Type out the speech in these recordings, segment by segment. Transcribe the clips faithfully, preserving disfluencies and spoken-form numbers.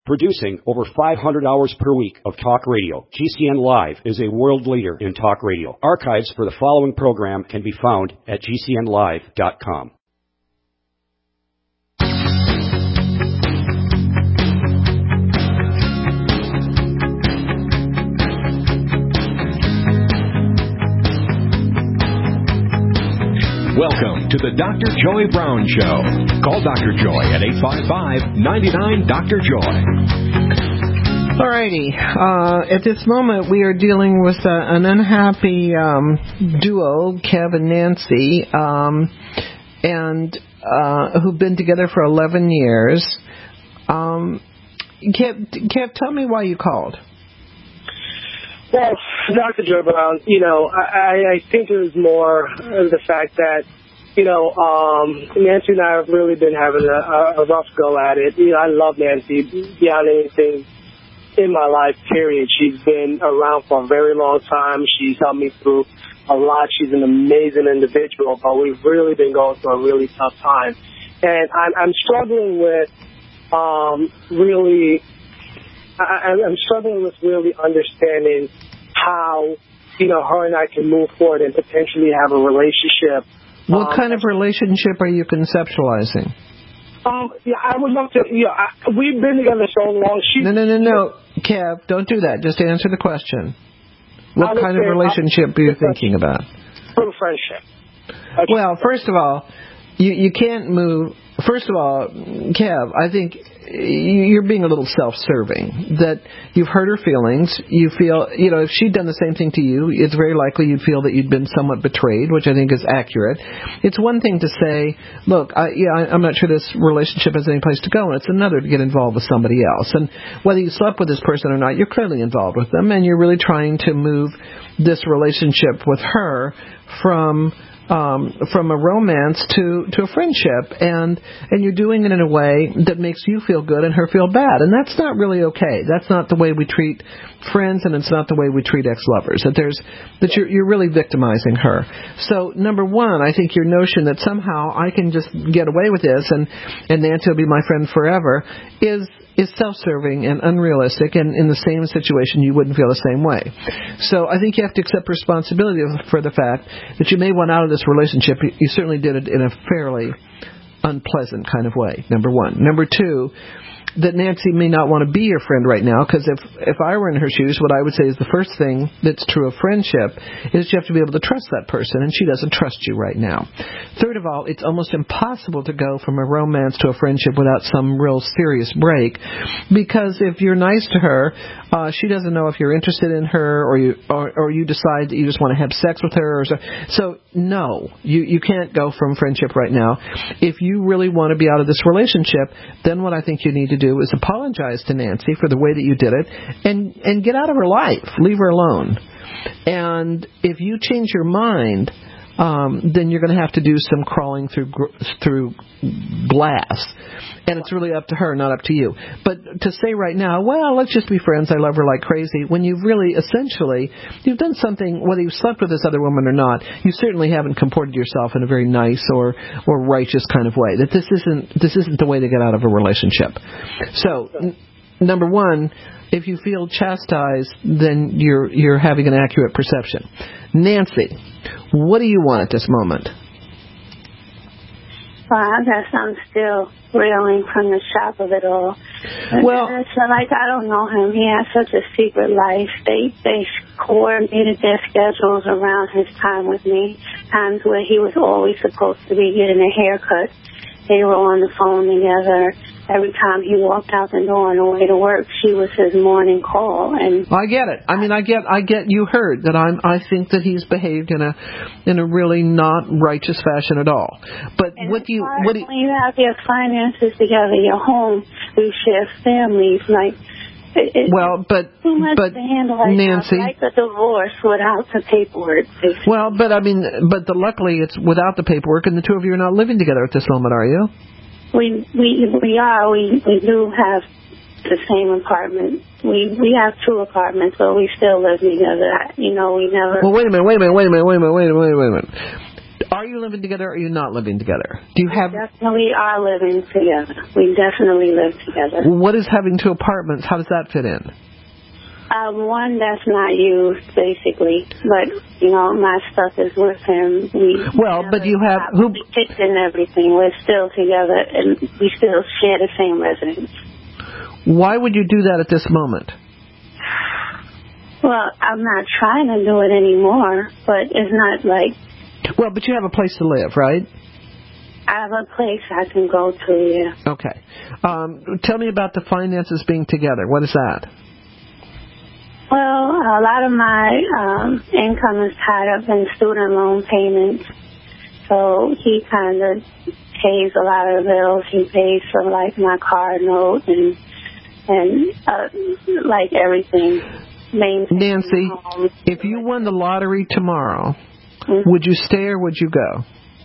Producing over five hundred hours per week of talk radio, G C N Live is a world leader in talk radio. Archives for the following program can be found at G C N live dot com. Welcome to the Doctor Joy Brown Show. Call Doctor Joy at eight five five, nine nine, Doctor Joy. All righty. Uh, at this moment, we are dealing with uh, an unhappy um, duo, Kev and Nancy, um, and uh, who've been together for eleven years. Um, Kev, Kev, tell me why you called. Well, Doctor Joy Brown, you know, I, I think it was more of the fact that, you know, um, Nancy and I have really been having a, a rough go at it. You know, I love Nancy beyond anything in my life, period. She's been around for a very long time. She's helped me through a lot. She's an amazing individual, but we've really been going through a really tough time. And I'm, I'm struggling with um, really... I, I'm struggling with really understanding how, you know, her and I can move forward and potentially have a relationship. What um, kind of relationship are you conceptualizing? Um, yeah, I would love to, you know, I, we've been together so long. She, no, no, no, no. Kev, don't do that. Just answer the question. What kind of relationship are you thinking about? True friendship. Well, first of all, you, you can't move. First of all, Kev, I think you're being a little self-serving, that you've hurt her feelings. You feel, you know, if she'd done the same thing to you, it's very likely you'd feel that you'd been somewhat betrayed, which I think is accurate. It's one thing to say, look, I, yeah, I'm not sure this relationship has any place to go, and it's another to get involved with somebody else. And whether you slept with this person or not, you're clearly involved with them, and you're really trying to move this relationship with her from... Um, from a romance to, to a friendship, and and you're doing it in a way that makes you feel good and her feel bad, and that's not really okay. That's not the way we treat friends, and it's not the way we treat ex-lovers. That there's that you're you're really victimizing her. So number one, I think your notion that somehow I can just get away with this and and Nancy will be my friend forever is. is self-serving and unrealistic, and in the same situation you wouldn't feel the same way. So I think you have to accept responsibility for the fact that you may want out of this relationship. You certainly did it in a fairly unpleasant kind of way, number one. Number two, that Nancy may not want to be your friend right now, because if, if I were in her shoes, what I would say is the first thing that's true of friendship is you have to be able to trust that person, and she doesn't trust you right now. Third of all, it's almost impossible to go from a romance to a friendship without some real serious break, because if you're nice to her, uh, she doesn't know if you're interested in her, or you or, or you decide that you just want to have sex with her. Or so. so, no, you, you can't go from friendship right now. If you really want to be out of this relationship, then what I think you need to do is apologize to Nancy for the way that you did it, and and get out of her life. Leave her alone. And if you change your mind, um, then you're going to have to do some crawling through gr- through glass, and it's really up to her, not up to you. But to say right now, well, let's just be friends, I love her like crazy, when you've really, essentially, you've done something, whether you've slept with this other woman or not, you certainly haven't comported yourself in a very nice or, or righteous kind of way. That this isn't this isn't the way to get out of a relationship. So, n- number one, if you feel chastised, then you're you're having an accurate perception. Nancy, what do you want at this moment? Well, I guess I'm still reeling from the shock of it all. Well, it's like I don't know him. He has such a secret life. They they coordinated their schedules around his time with me. Times where he was always supposed to be getting a haircut. They were on the phone together. Every time he walked out the door on the way to work, she was his morning call. And I get it. I mean, I get, I get. You heard that. I'm. I think that he's behaved in a, in a really not righteous fashion at all. But and what do you? What do you, when you have your finances together, your home, you share families, like. It, it, well, but too much but to handle right Nancy, now, like a divorce without the paperwork. Basically. Well, but I mean, but the, luckily it's without the paperwork, and the two of you are not living together at this moment, are you? We we we are. We we do have the same apartment. We we have two apartments, but we still live together. You know, we never. Well, wait a minute, wait a minute, wait a minute, wait a minute, wait a minute, wait a minute. Are you living together or are you not living together? Do you have... We definitely are living together. We definitely live together. What is having two apartments? How does that fit in? Um, one that's not used, basically. But, you know, my stuff is with him. We well, but you have... Who? We kitchen and everything. We're still together, and we still share the same residence. Why would you do that at this moment? Well, I'm not trying to do it anymore, but it's not like... Well, but you have a place to live, right? I have a place I can go to, yeah. Okay. Um, tell me about the finances being together. What is that? Well, a lot of my um, income is tied up in student loan payments, so he kind of pays a lot of the bills. He pays for, like, my car note and, and uh, like, everything. Nancy, if you won the lottery tomorrow, mm-hmm. would you stay or would you go?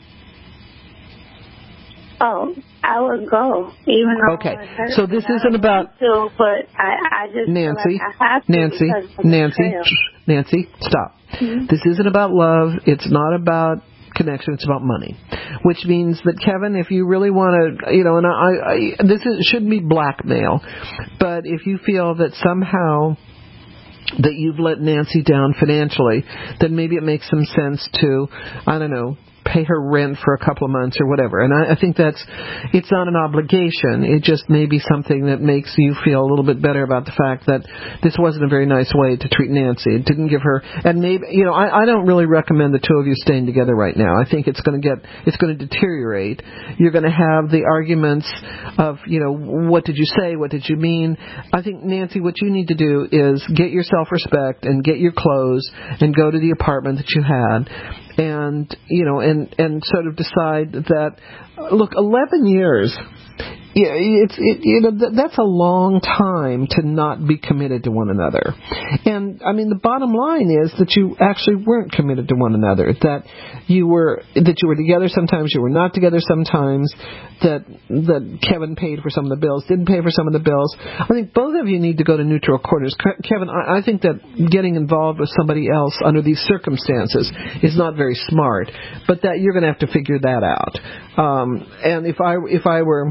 Oh, I would go, even though okay. I hurt, so this isn't about to, but I, I just Nancy, like I have to Nancy, Nancy, Nancy, stop. Mm-hmm. This isn't about love. It's not about connection. It's about money, which means that Kevin, if you really want to, you know, and I, I this is, shouldn't be blackmail, but if you feel that somehow that you've let Nancy down financially, then maybe it makes some sense to, I don't know, pay her rent for a couple of months or whatever. And I, I think that's, it's not an obligation. It just may be something that makes you feel a little bit better about the fact that this wasn't a very nice way to treat Nancy. It didn't give her, and maybe, you know, I, I don't really recommend the two of you staying together right now. I think it's going to get, it's going to deteriorate. You're going to have the arguments of, you know, what did you say? What did you mean? I think, Nancy, what you need to do is get your self-respect and get your clothes and go to the apartment that you had. And, you know, and, and sort of decide that, look, eleven years, yeah, it's, it, you know, th- that's a long time to not be committed to one another. And, I mean, the bottom line is that you actually weren't committed to one another, that you were, that you were together sometimes, you were not together sometimes, that, that Kevin paid for some of the bills, didn't pay for some of the bills. I think both of you need to go to neutral quarters. Kevin, I, I think that getting involved with somebody else under these circumstances is not very smart, but that you're going to have to figure that out. Um, and if I, if I were...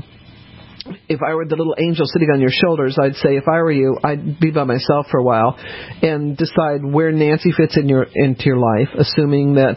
If I were the little angel sitting on your shoulders, I'd say if I were you, I'd be by myself for a while and decide where Nancy fits in your into your life, assuming that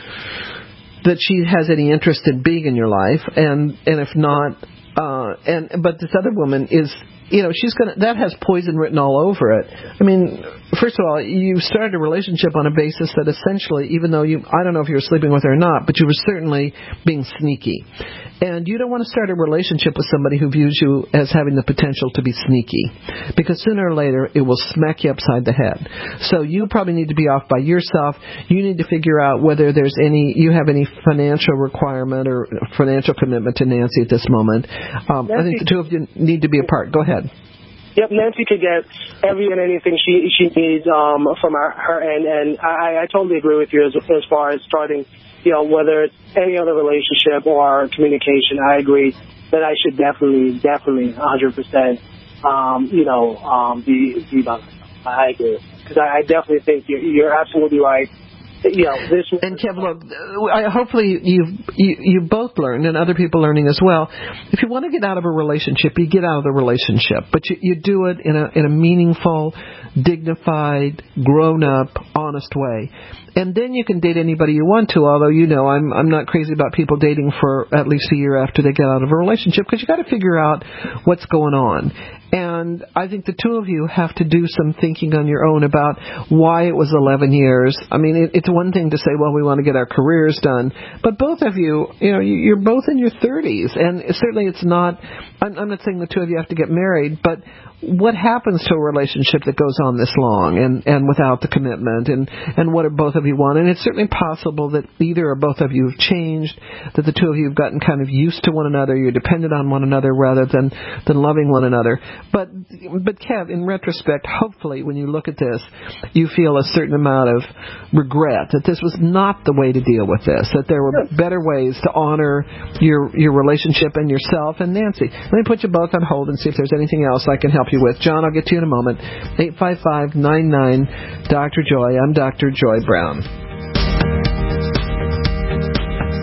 that she has any interest in being in your life, and and if not, uh, and but this other woman is, you know, she's gonna, that has poison written all over it. I mean, first of all, you started a relationship on a basis that essentially, even though you, I don't know if you were sleeping with her or not, but you were certainly being sneaky. And you don't want to start a relationship with somebody who views you as having the potential to be sneaky, because sooner or later it will smack you upside the head. So you probably need to be off by yourself. You need to figure out whether there's any, you have any financial requirement or financial commitment to Nancy at this moment. Um, I think the two of you need to be apart. Go ahead. Yep, Nancy could get every and anything she she needs um, from her, her end, and I, I totally agree with you as, as far as starting, you know, whether it's any other relationship or communication. I agree that I should definitely, definitely, one hundred percent, um, you know, um, be, be by myself. I agree. Because I, I definitely think you're, you're absolutely right. You know, this and Kev, look, I, hopefully you've you, you both learned, and other people learning as well. If you want to get out of a relationship, you get out of the relationship, but you, you do it in a in a meaningful, dignified, grown-up, honest way. And then you can date anybody you want to, although, you know, I'm I'm not crazy about people dating for at least a year after they get out of a relationship, because you got to figure out what's going on. And I think the two of you have to do some thinking on your own about why it was eleven years. I mean, it, it's one thing to say, well, we want to get our careers done, but both of you, you know, you're both in your thirties, and certainly it's not, I'm, I'm not saying the two of you have to get married, but what happens to a relationship that goes on this long and, and without the commitment, and, and what do both of you want? And it's certainly possible that either or both of you have changed, that the two of you have gotten kind of used to one another, you're dependent on one another rather than, than loving one another. But, but Kev, in retrospect, hopefully when you look at this, you feel a certain amount of regret that this was not the way to deal with this, that there were better ways to honor your, your relationship and yourself. And Nancy, let me put you both on hold and see if there's anything else I can help you with. John, I'll get to you in a moment. eight five five, nine nine, Doctor Joy. I'm Doctor Joy Brown.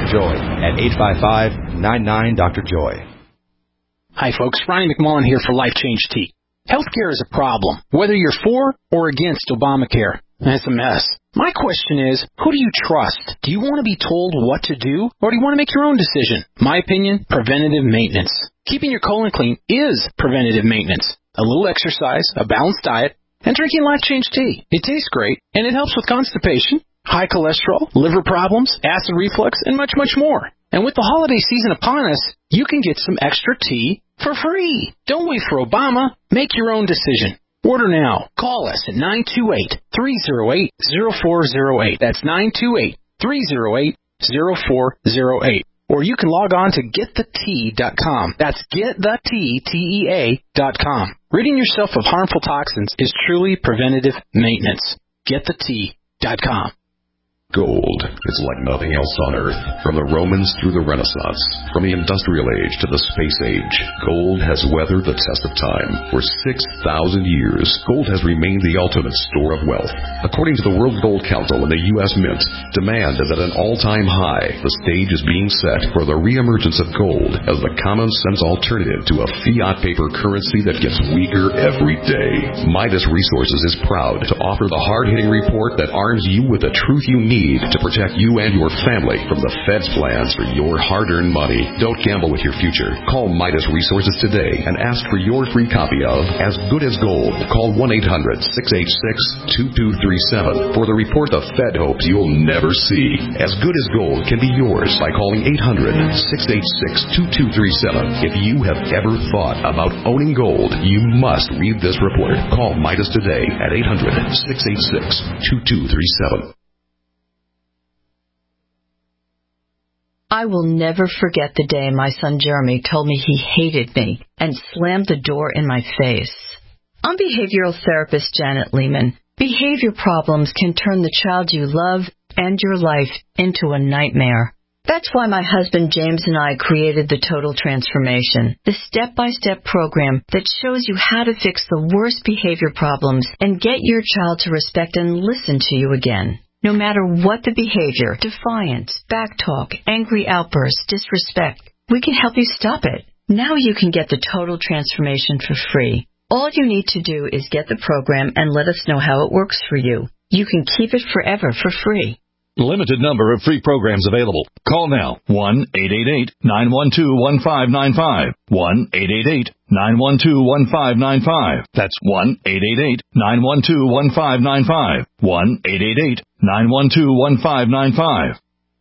Joy at eight five five, nine nine, Doctor Joy. Hi, folks. Ryan McMullen here for Life Change Tea. Healthcare is a problem, whether you're for or against Obamacare. It's a mess. My question is, who do you trust? Do you want to be told what to do, or do you want to make your own decision? My opinion, preventative maintenance. Keeping your colon clean is preventative maintenance. A little exercise, a balanced diet, and drinking Life Change Tea. It tastes great, and it helps with constipation, high cholesterol, liver problems, acid reflux, and much, much more. And with the holiday season upon us, you can get some extra tea for free. Don't wait for Obama. Make your own decision. Order now. Call us at nine two eight, three oh eight, oh four oh eight. That's nine two eight, three oh eight, oh four oh eight. Or you can log on to get the tea dot com. That's get the tea, T E A, dot com. Ridding yourself of harmful toxins is truly preventative maintenance. get the tea dot com. Gold is like nothing else on Earth. From the Romans through the Renaissance, from the Industrial Age to the Space Age, gold has weathered the test of time. For six thousand years, gold has remained the ultimate store of wealth. According to the World Gold Council and the U S Mint, demand is at an all-time high. The stage is being set for the reemergence of gold as the common-sense alternative to a fiat paper currency that gets weaker every day. Midas Resources is proud to offer the hard-hitting report that arms you with the truth you need to protect you and your family from the Fed's plans for your hard-earned money. Don't gamble with your future. Call Midas Resources today and ask for your free copy of As Good as Gold. Call one eight hundred, six eight six, two two three seven for the report the Fed hopes you'll never see. As Good as Gold can be yours by calling eight hundred, six eight six, two two three seven. If you have ever thought about owning gold, you must read this report. Call Midas today at eight hundred, six eight six, two two three seven. I will never forget the day my son Jeremy told me he hated me and slammed the door in my face. I'm behavioral therapist Janet Lehman. Behavior problems can turn the child you love and your life into a nightmare. That's why my husband James and I created the Total Transformation, the step-by-step program that shows you how to fix the worst behavior problems and get your child to respect and listen to you again. No matter what the behavior, defiance, backtalk, angry outbursts, disrespect, we can help you stop it. Now you can get the Total Transformation for free. All you need to do is get the program and let us know how it works for you. You can keep it forever for free. Limited number of free programs available. Call now, one eight eight eight, nine one two, one five nine five, one eight eight eight, nine one two, one five nine five. That's one eight eight eight, nine one two, one five nine five, one eight eight eight, nine one two, one five nine five.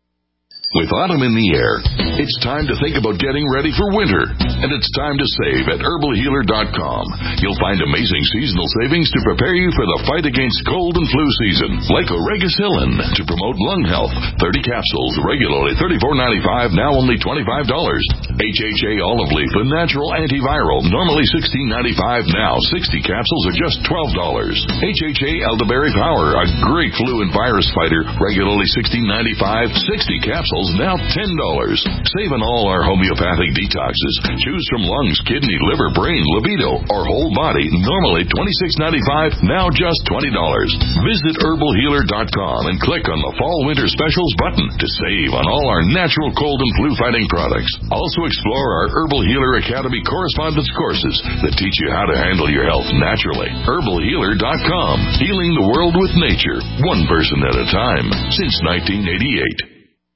With autumn in the air, it's time to think about getting ready for winter. And it's time to save at herbal healer dot com. You'll find amazing seasonal savings to prepare you for the fight against cold and flu season. Like Oregacillin to promote lung health. thirty capsules, regularly thirty-four ninety-five, now only twenty-five dollars. H H A Olive Leaf, a natural antiviral, normally sixteen ninety-five, now sixty capsules are just twelve dollars. H H A Elderberry Power, a great flu and virus fighter, regularly sixteen ninety-five, sixty capsules, now ten dollars. Save on all our homeopathic detoxes. Choose from lungs, kidney, liver, brain, libido, or whole body, normally twenty-six ninety-five, now just twenty dollars. Visit herbal healer dot com and click on the Fall Winter Specials button to save on all our natural cold and flu fighting products. Also explore our Herbal Healer Academy correspondence courses that teach you how to handle your health naturally. herbal healer dot com. Healing the world with nature, one person at a time, since nineteen eighty-eight.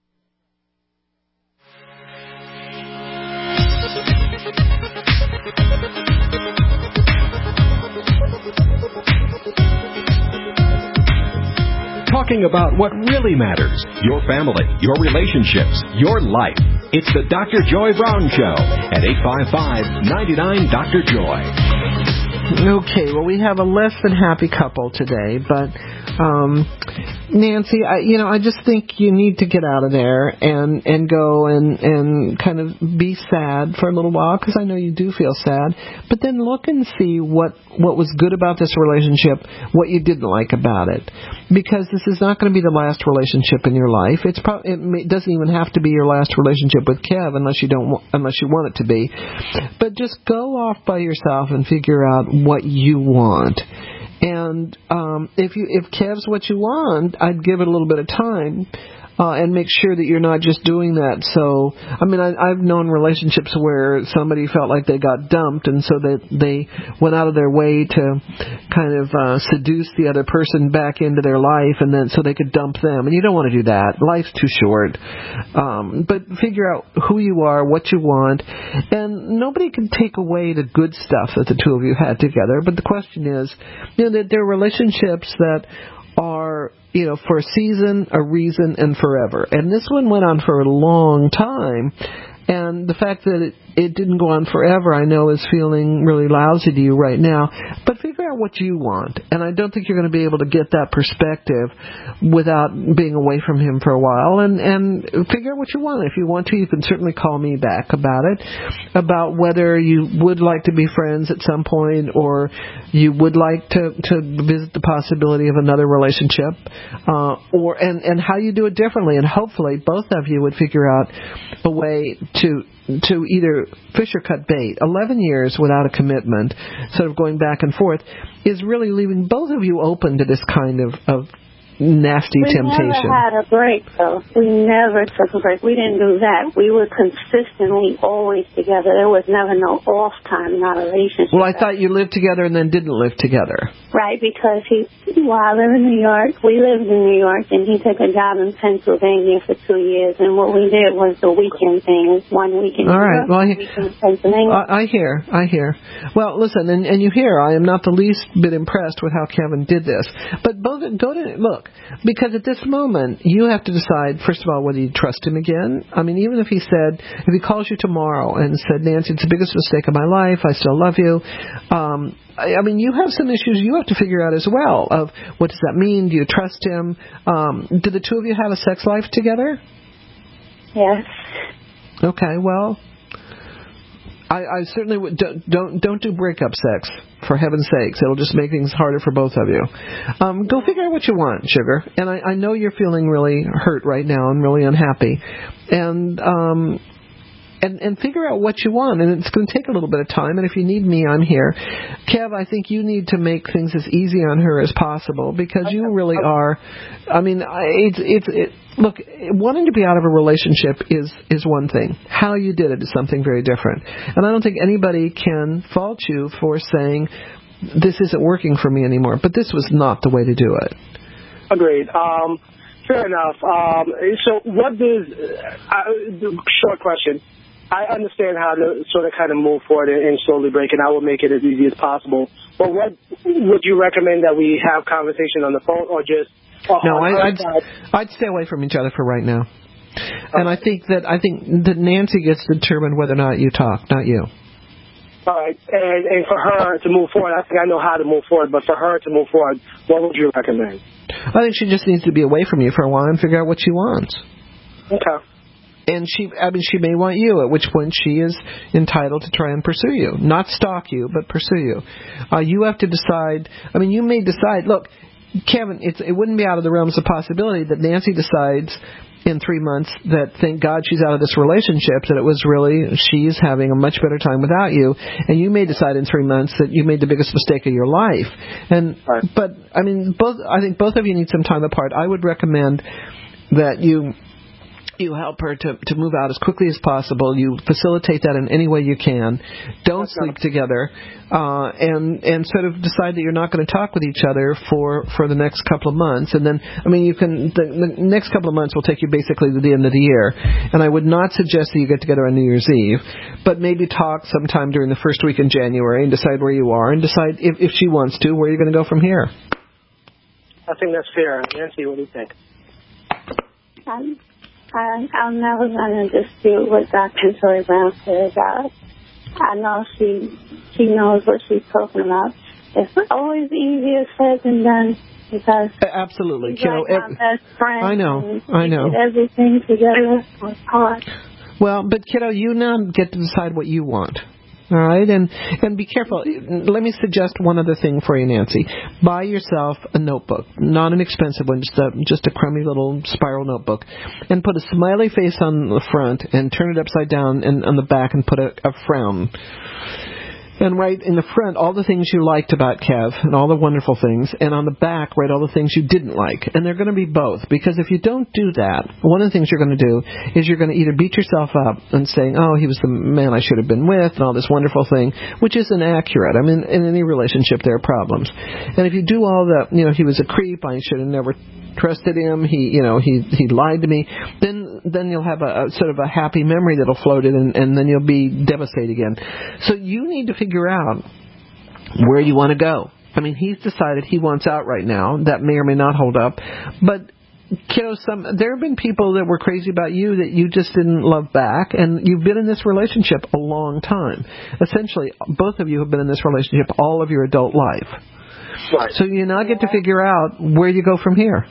Talking about what really matters, your family, your relationships, your life. It's the Doctor Joy Brown Show at eight five five, nine nine, Doctor Joy. Okay, well, we have a less than happy couple today, but um, Nancy, I, you know, I just think you need to get out of there and, and go and, and kind of be sad for a little while, because I know you do feel sad, but then look and see what, what was good about this relationship, what you didn't like about it, because this is not going to be the last relationship in your life. It's pro- it, may, it doesn't even have to be your last relationship with Kev unless you don't, unless you want it to be, but just go off by yourself and figure out what you want. And um, if you if Kev's what you want, I'd give it a little bit of time. Uh, and make sure that you're not just doing that. So, I mean, I, I've known relationships where somebody felt like they got dumped, and so that they went out of their way to kind of uh, seduce the other person back into their life, and then so they could dump them. And you don't want to do that. Life's too short. Um, but figure out who you are, what you want, and nobody can take away the good stuff that the two of you had together. But the question is, you know, that there are relationships that are, you know, for a season, a reason, and forever. And this one went on for a long time. And the fact that it, it didn't go on forever, I know, is feeling really lousy to you right now. But figure out what you want. And I don't think you're going to be able to get that perspective without being away from him for a while. And, and figure out what you want. If you want to, you can certainly call me back about it, about whether you would like to be friends at some point, or you would like to, to visit the possibility of another relationship, uh, or and, and how you do it differently. And hopefully both of you would figure out a way to to either fish or cut bait. Eleven years without a commitment, sort of going back and forth, is really leaving both of you open to this kind of, of nasty we temptation. We never had a break, though. We never took a break. We didn't do that. We were consistently always together. There was never no off time in our relationship. Well, I thought you lived together and then didn't live together. Right, because he, well, I live in New York. We lived in New York, and he took a job in Pennsylvania for two years. And what we did was the weekend thing. One weekend in All right. New York, Well, I, weekend in Pennsylvania. I, I hear, I hear. Well, listen, and, and you hear, I am not the least bit impressed with how Kevin did this. But both, go to, look, because at this moment, you have to decide, first of all, whether you trust him again. I mean, even if he said, if he calls you tomorrow and said, Nancy, it's the biggest mistake of my life, I still love you. Um, I, I mean, you have some issues you have to figure out as well, of what does that mean? Do you trust him? Um, do the two of you have a sex life together? Yes. Okay, well, I, I certainly would, don't, don't don't do breakup sex, for heaven's sakes. It'll just make things harder for both of you. Um, go figure out what you want, sugar. And I, I know you're feeling really hurt right now and really unhappy. And um, and and figure out what you want. And it's going to take a little bit of time. And if you need me, I'm here. Kev, I think you need to make things as easy on her as possible, because you really are. I mean, it's it's it. Look, wanting to be out of a relationship is, is one thing. How you did it is something very different. And I don't think anybody can fault you for saying, this isn't working for me anymore. But this was not the way to do it. Agreed. Um, fair enough. Um, so what does, uh, short question, I understand how to sort of kind of move forward and, and slowly break, and I will make it as easy as possible. But what would you recommend that we have conversation on the phone, or just... No, I, I'd I'd stay away from each other for right now. And I think that I think that Nancy gets to determine whether or not you talk, not you. All right, and, and for her to move forward, I think I know how to move forward, but for her to move forward, what would you recommend? I think she just needs to be away from you for a while and figure out what she wants. Okay. And she, I mean, she may want you, at which point she is entitled to try and pursue you. Not stalk you, but pursue you. Uh, you have to decide, I mean, you may decide, look, Kevin, it's, it wouldn't be out of the realms of possibility that Nancy decides in three months that, thank God she's out of this relationship, that it was really, she's having a much better time without you. And you may decide in three months that you made the biggest mistake of your life. And, right. But, I mean, both, I think both of you need some time apart. I would recommend that you... you help her to, to move out as quickly as possible. You facilitate that in any way you can. Don't That's sleep right. together, uh, and and sort of decide that you're not going to talk with each other for, for the next couple of months. And then, I mean, you can the, the next couple of months will take you basically to the end of the year. And I would not suggest that you get together on New Year's Eve, but maybe talk sometime during the first week in January and decide where you are and decide if, if she wants to, where you're going to go from here. I think that's fair. Nancy, what do you think? Um. I, I'm never going to dispute what Doctor Joy Brown said about. I know she she knows what she's talking about. It's always easier said than done, because absolutely, she's like my best friend. I know, I know. Did everything together was hard. Well, but kiddo, you now get to decide what you want. All right, and and be careful. Let me suggest one other thing for you, Nancy. Buy yourself a notebook, not an expensive one, just a just a crummy little spiral notebook, and put a smiley face on the front and turn it upside down and on the back and put a, a frown. and write in the front all the things you liked about Kev and all the wonderful things, and on the back write all the things you didn't like. And they're going to be both, because if you don't do that, one of the things you're going to do is you're going to either beat yourself up and saying, oh, he was the man I should have been with and all this wonderful thing, which isn't accurate. I mean, in any relationship there are problems. And if you do all the, you know, he was a creep, I should have never trusted him, he, you know, he he lied to me, then then you'll have a, a sort of a happy memory that'll float in, and, and then you'll be devastated again. So you need to figure out where you want to go. I mean, he's decided he wants out right now. That may or may not hold up. But, kiddo, some, there have been people that were crazy about you that you just didn't love back, and you've been in this relationship a long time. Essentially, both of you have been in this relationship all of your adult life. Right. So you now get to figure out where you go from here.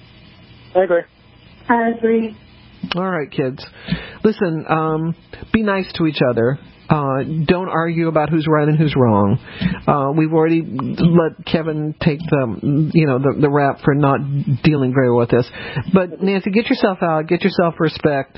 I agree. I agree. All right, kids. Listen, um, be nice to each other. Uh, don't argue about who's right and who's wrong. Uh, we've already let Kevin take the, you know, the, the rap for not dealing very well with this. But Nancy, get yourself out, get yourself respect.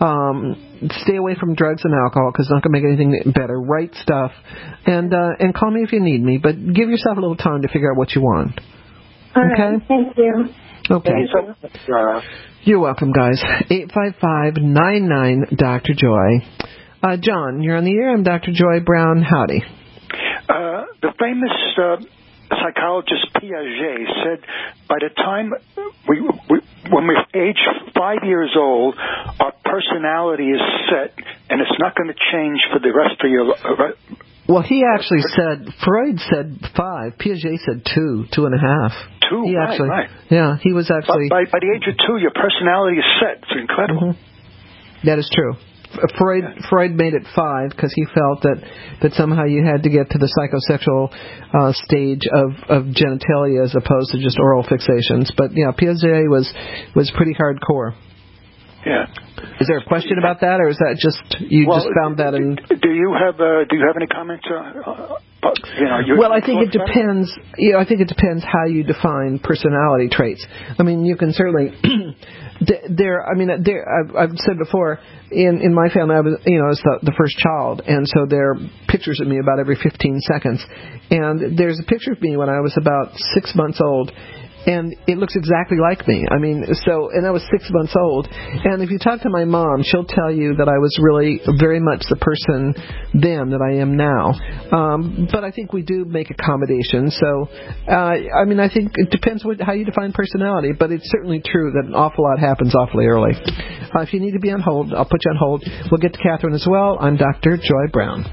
Um, stay away from drugs and alcohol, because it's not going to make anything better. Write stuff, and uh, and call me if you need me. But give yourself a little time to figure out what you want. All okay. Right. Thank you. Okay. Thank you so much. You're welcome, guys. eight five five, nine nine, Doctor Joy. Uh, John, you're on the air. I'm Doctor Joy Brown. Howdy. Uh, the famous uh, psychologist Piaget said by the time we, we when we're age five years old, our personality is set, and it's not going to change for the rest of your life. Well, he actually said, Freud said five. Piaget said two, two and a half. Two, he right, actually, right. Yeah, he was actually... By, by, by the age of two, your personality is set. It's incredible. Mm-hmm. That is true. Freud yeah. Freud made it five because he felt that, that somehow you had to get to the psychosexual uh, stage of, of genitalia as opposed to just oral fixations. But, yeah, Piaget was, was pretty hardcore. Yeah. Is there a question about that, or is that just you well, just found that in? Do you have uh, do you have any comments? Uh, uh, you know, you, well, I think it depends. You know, I think it depends how you define personality traits. I mean, you can certainly. There, I mean, there. I've, I've said before. In in my family, I was, you know, I was the, the first child, and so there are pictures of me about every fifteen seconds. And there's a picture of me when I was about six months old. And it looks exactly like me. I mean, so, and I was six months old. And if you talk to my mom, she'll tell you that I was really very much the person then that I am now. Um, but I think we do make accommodations. So, uh, I mean, I think it depends what, how you define personality. But it's certainly true that an awful lot happens awfully early. Uh, if you need to be on hold, I'll put you on hold. We'll get to Catherine as well. I'm Doctor Joy Brown.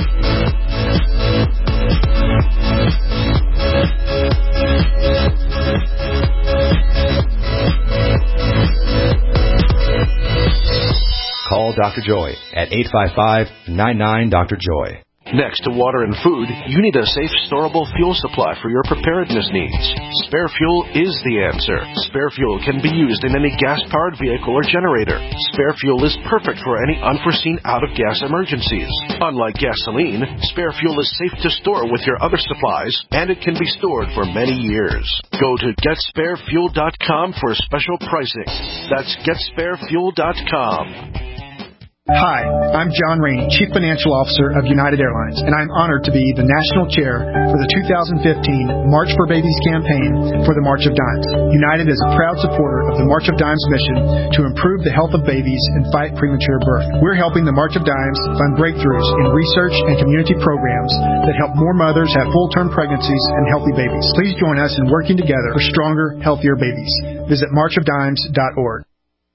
Call Doctor Joy at eight five five, nine nine, Doctor Joy. Next to water and food, you need a safe, storable fuel supply for your preparedness needs. Spare Fuel is the answer. Spare Fuel can be used in any gas-powered vehicle or generator. Spare Fuel is perfect for any unforeseen out-of-gas emergencies. Unlike gasoline, Spare Fuel is safe to store with your other supplies, and it can be stored for many years. Go to get spare fuel dot com for special pricing. That's get spare fuel dot com. Hi, I'm John Rainey, Chief Financial Officer of United Airlines, and I'm honored to be the National Chair for the two thousand fifteen March for Babies campaign for the March of Dimes. United is a proud supporter of the March of Dimes mission to improve the health of babies and fight premature birth. We're helping the March of Dimes fund breakthroughs in research and community programs that help more mothers have full-term pregnancies and healthy babies. Please join us in working together for stronger, healthier babies. Visit march of dimes dot org.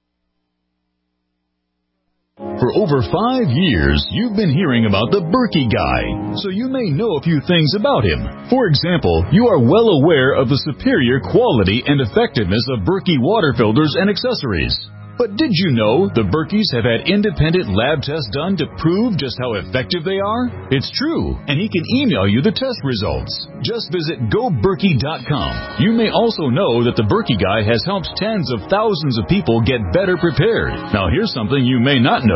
For over five years, you've been hearing about the Berkey Guy, so you may know a few things about him. For example, you are well aware of the superior quality and effectiveness of Berkey water filters and accessories. But did you know the Berkeys have had independent lab tests done to prove just how effective they are? It's true, and he can email you the test results. Just visit go berkey dot com. You may also know that the Berkey Guy has helped tens of thousands of people get better prepared. Now here's something you may not know.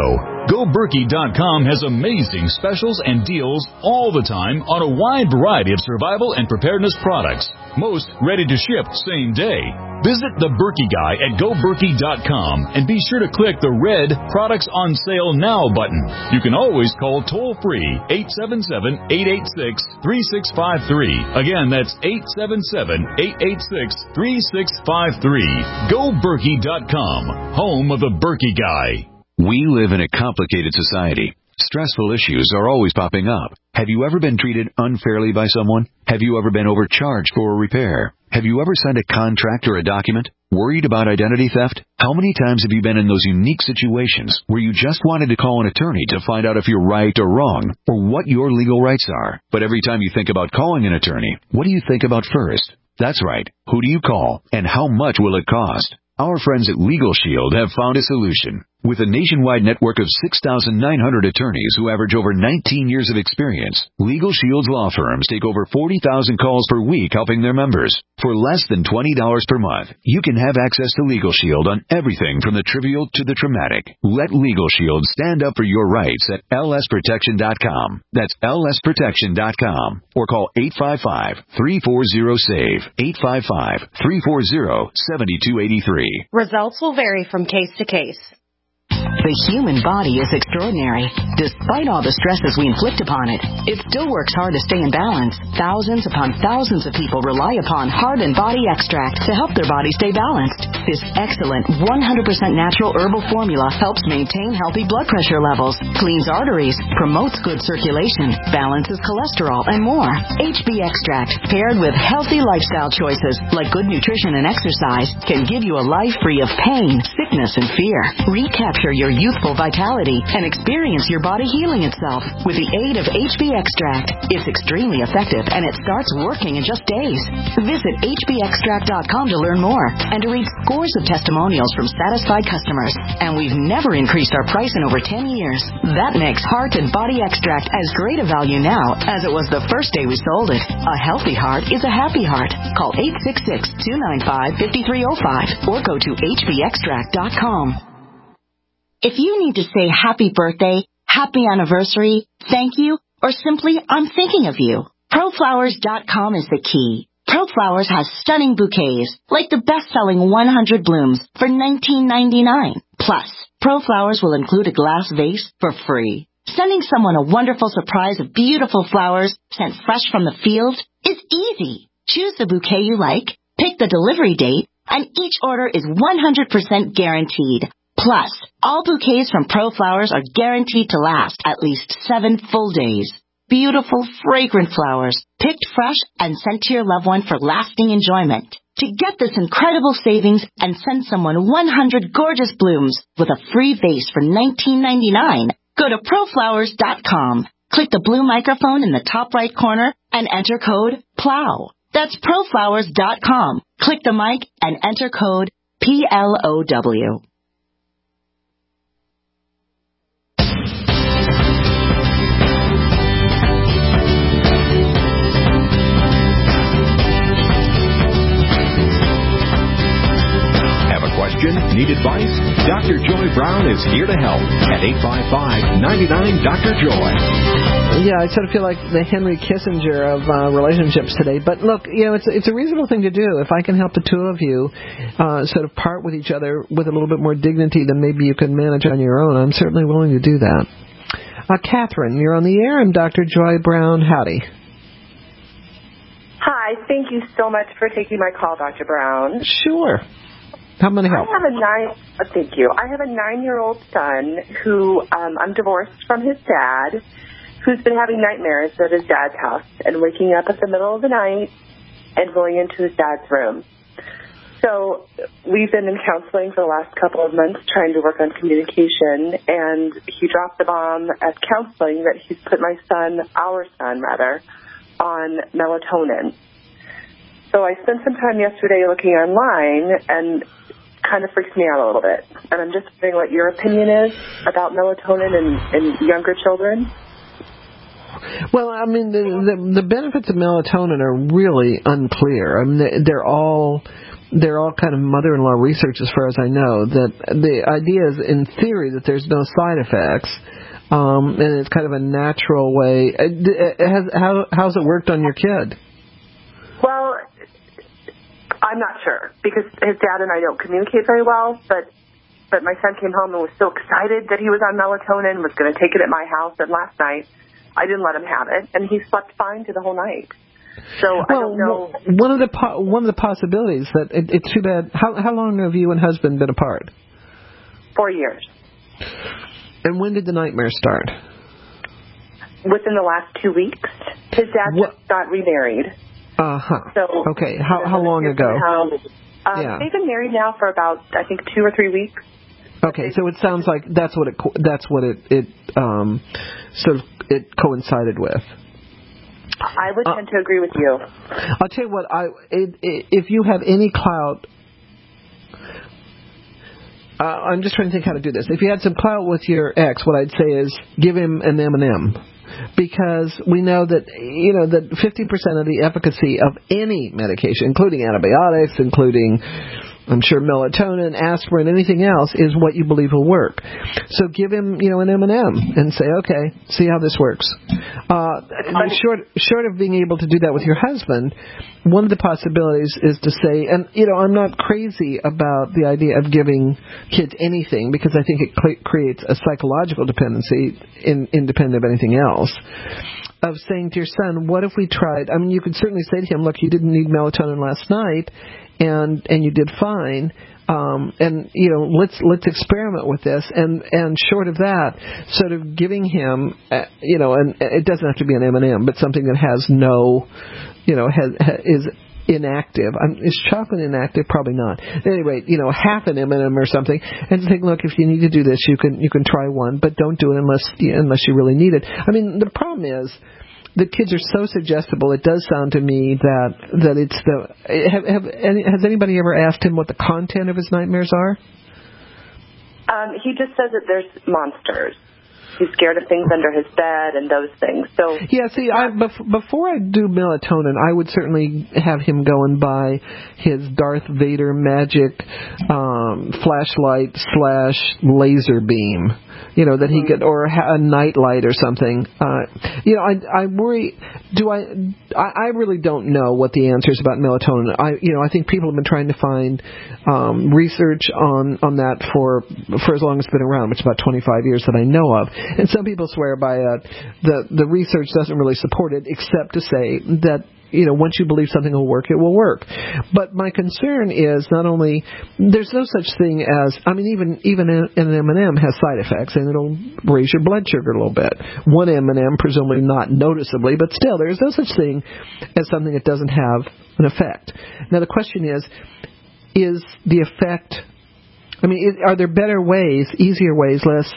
Go Berkey dot com has amazing specials and deals all the time on a wide variety of survival and preparedness products. Most ready to ship same day. Visit the Berkey Guy at Go Berkey dot com and be sure to click the red Products on Sale Now button. You can always call toll-free eight seven seven, eight eight six, three six five three. Again, that's eight seven seven, eight eight six, three six five three. Go Berkey dot com, home of the Berkey Guy. We live in a complicated society. Stressful issues are always popping up. Have you ever been treated unfairly by someone? Have you ever been overcharged for a repair? Have you ever signed a contract or a document? Worried about identity theft? How many times have you been in those unique situations where you just wanted to call an attorney to find out if you're right or wrong, or what your legal rights are? But every time you think about calling an attorney, what do you think about first? That's right. Who do you call, and how much will it cost? Our friends at Legal Shield have found a solution. With a nationwide network of six thousand nine hundred attorneys who average over nineteen years of experience, Legal Shield's law firms take over forty thousand calls per week helping their members. For less than twenty dollars per month, you can have access to Legal Shield on everything from the trivial to the traumatic. Let Legal Shield stand up for your rights at L S protection dot com. That's L S protection dot com. Or call eight five five, three four zero, S A V E, eight five five, three four zero, seven two eight three. Results will vary from case to case. The human body is extraordinary. Despite all the stresses we inflict upon it, it still works hard to stay in balance. Thousands upon thousands of people rely upon Heart and Body Extract to help their body stay balanced. This excellent one hundred percent natural herbal formula helps maintain healthy blood pressure levels, cleans arteries, promotes good circulation, balances cholesterol, and more. H B Extract, paired with healthy lifestyle choices like good nutrition and exercise, can give you a life free of pain, sickness, and fear. Recapture your youthful vitality and experience your body healing itself with the aid of H B Extract. It's extremely effective and it starts working in just days. Visit H B extract dot com to learn more and to read scores of testimonials from satisfied customers. And we've never increased our price in over ten years. That makes Heart and Body Extract as great a value now as it was the first day we sold it. A healthy heart is a happy heart. Call eight six six, two nine five, five three zero five or go to H B extract dot com. If you need to say happy birthday, happy anniversary, thank you, or simply I'm thinking of you, Pro Flowers dot com is the key. ProFlowers has stunning bouquets, like the best-selling one hundred blooms for nineteen ninety-nine. Plus, ProFlowers will include a glass vase for free. Sending someone a wonderful surprise of beautiful flowers sent fresh from the field is easy. Choose the bouquet you like, pick the delivery date, and each order is one hundred percent guaranteed. Plus, all bouquets from ProFlowers are guaranteed to last at least seven full days. Beautiful, fragrant flowers, picked fresh and sent to your loved one for lasting enjoyment. To get this incredible savings and send someone one hundred gorgeous blooms with a free vase for nineteen ninety-nine, go to Pro Flowers dot com. Click the blue microphone in the top right corner and enter code PLOW. That's Pro Flowers dot com. Click the mic and enter code P L O W. Question? Need advice? Doctor Joy Brown is here to help at eight five five, nine nine, Doctor Joy. Yeah, I sort of feel like the Henry Kissinger of uh, relationships today. But look, you know, it's it's a reasonable thing to do. If I can help the two of you uh, sort of part with each other with a little bit more dignity than maybe you can manage on your own, I'm certainly willing to do that. Uh, Catherine, you're on the air. I'm Doctor Joy Brown. Howdy. Hi, thank you so much for taking my call, Doctor Brown. Sure. How many help? I have a nine. Uh, thank you. I have a nine-year-old son who um, I'm divorced from his dad, who's been having nightmares at his dad's house and waking up at the middle of the night and going into his dad's room. So we've been in counseling for the last couple of months trying to work on communication, and he dropped the bomb at counseling that he's put my son, our son rather, on melatonin. So I spent some time yesterday looking online, and kind of freaks me out a little bit. And I'm just wondering what your opinion is about melatonin in, in younger children. Well, I mean, the, the the benefits of melatonin are really unclear. I mean, they're all they're all kind of mother-in-law research as far as I know, that the idea is in theory that there's no side effects, um, and it's kind of a natural way. It has, how, how's it worked on your kid? Well, I'm not sure because his dad and I don't communicate very well, but but my son came home and was so excited that he was on melatonin, was going to take it at my house, and last night I didn't let him have it, and he slept fine through the whole night. So well, I don't know. One of the po- one of the possibilities that it, it's too bad. How how long have you and husband been apart? Four years. And when did the nightmare start? Within the last two weeks. His dad what? just got remarried. Uh huh. So okay. How how long ago? How, um, yeah. They've been married now for about I think two or three weeks. Okay, so it sounds like that's what it that's what it it um sort of it coincided with. I would tend uh, to agree with you. I'll tell you what. I it, it, if you have any clout, uh, I'm just trying to think how to do this. If you had some clout with your ex, what I'd say is give him an M and M, because we know that you know that fifty percent of the efficacy of any medication, including antibiotics, including I'm sure melatonin, aspirin, anything else, is what you believe will work. So give him, you know, an M and M and say, okay, see how this works. Uh, short, short of being able to do that with your husband, one of the possibilities is to say, and, you know, I'm not crazy about the idea of giving kids anything because I think it cl- creates a psychological dependency in, independent of anything else. Of saying to your son, what if we tried, I mean, you could certainly say to him, look, you didn't need melatonin last night, and and you did fine, um, and you know let's let's experiment with this, and and short of that, sort of giving him, uh, you know, and it doesn't have to be an M and M, but something that has no, you know, has, has is inactive. Um, is chocolate inactive? Probably not. At any rate, you know, half an M and M or something, and think, look, if you need to do this, you can you can try one, but don't do it unless unless you really need it. I mean, the problem is, the kids are so suggestible. It does sound to me that that it's the. Have, have any, has anybody ever asked him what the content of his nightmares are? Um, he just says that there's monsters. He's scared of things under his bed and those things. So yeah, see, I, bef- before I do melatonin, I would certainly have him go and buy his Darth Vader magic um, flashlight slash laser beam. You know, that he could, or a night light or something. Uh, you know, I, I worry, do I, I, I really don't know what the answer is about melatonin. I, you know, I think people have been trying to find, um, research on, on that for, for as long as it's been around, which is about twenty-five years that I know of. And some people swear by, uh, the, the research doesn't really support it, except to say that, you know, once you believe something will work, it will work. But my concern is not only there's no such thing as, I mean, even even an M and M has side effects, and it'll raise your blood sugar a little bit. One M and M, presumably not noticeably, but still, there is no such thing as something that doesn't have an effect. Now, the question is, is the effect, I mean, is, are there better ways, easier ways, less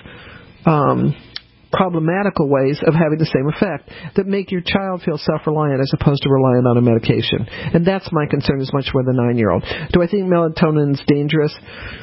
um problematical ways of having the same effect that make your child feel self-reliant as opposed to reliant on a medication? And that's my concern as much for the nine-year-old. Do I think melatonin's dangerous?